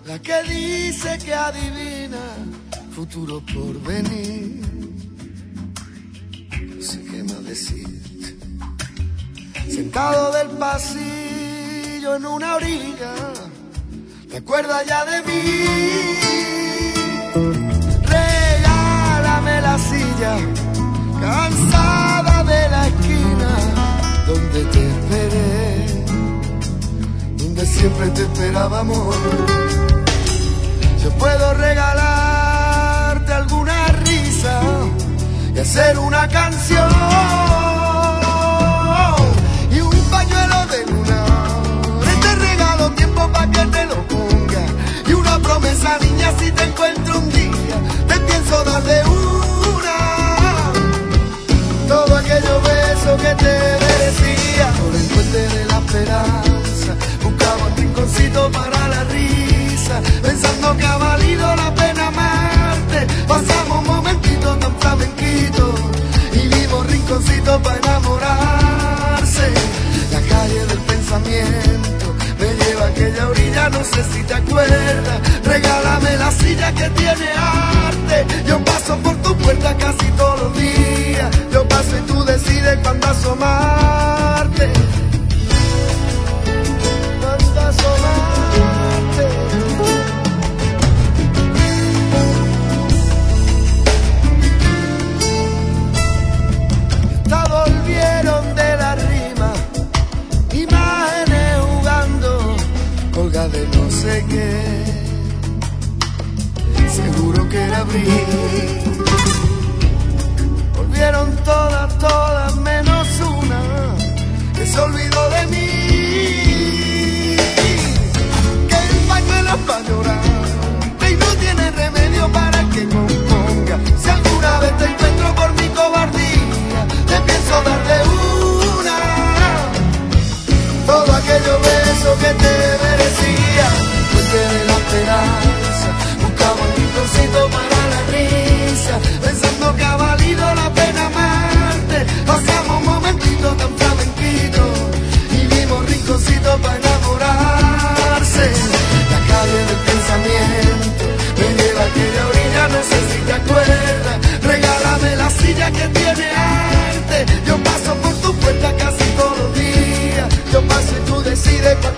la que dice que adivina futuro por venir. No sé qué más decirte. Sentado del pasillo en una orilla, ¿te acuerdas ya de mí? Regálame la silla, cansada de la esquina donde te esperé, donde siempre te esperaba, amor. Yo puedo regalarte alguna risa y hacer una canción y un pañuelo de luna. Te regalo tiempo pa' que te lo ponga y una promesa, niña, si te encuentro un día te pienso dar de una. Todo aquellos besos que te merecía por el puente de la esperanza, buscaba un rinconcito para la risa, pensando que ha valido la pena amarte. Pasamos un momentito tan flamenquito y vimos rinconcitos para enamorarse. La calle del pensamiento me lleva a aquella orilla, no sé si te acuerdas. Regálame la silla que tiene arte, yo paso por tu puerta casi todos los días. Yo paso y tú decides cuándo asomarte. Cuándo asomarte. Esta volvieron de la rima, imágenes jugando, colga de no sé qué. Seguro que era abril. Volvieron todas, todas menos una que se olvidó de mí. Que el pañuelo es pa' llorar y no tiene remedio para que componga. Si alguna vez te encuentro por mi cobardía, te pienso dar de una. Todo aquellos besos que te merecía, fuente de la esperanza, buscaba un rinconcito para la risa, pensando que ha valido la pena amarte. Pasamos un momentito tan flamenquito y vimos rinconcitos para enamorarse. La calle del pensamiento me lleva a aquella orilla, no sé si te acuerdas. Regálame la silla que tiene arte, yo paso por tu puerta casi todos los días. Yo paso y tú decides cuándo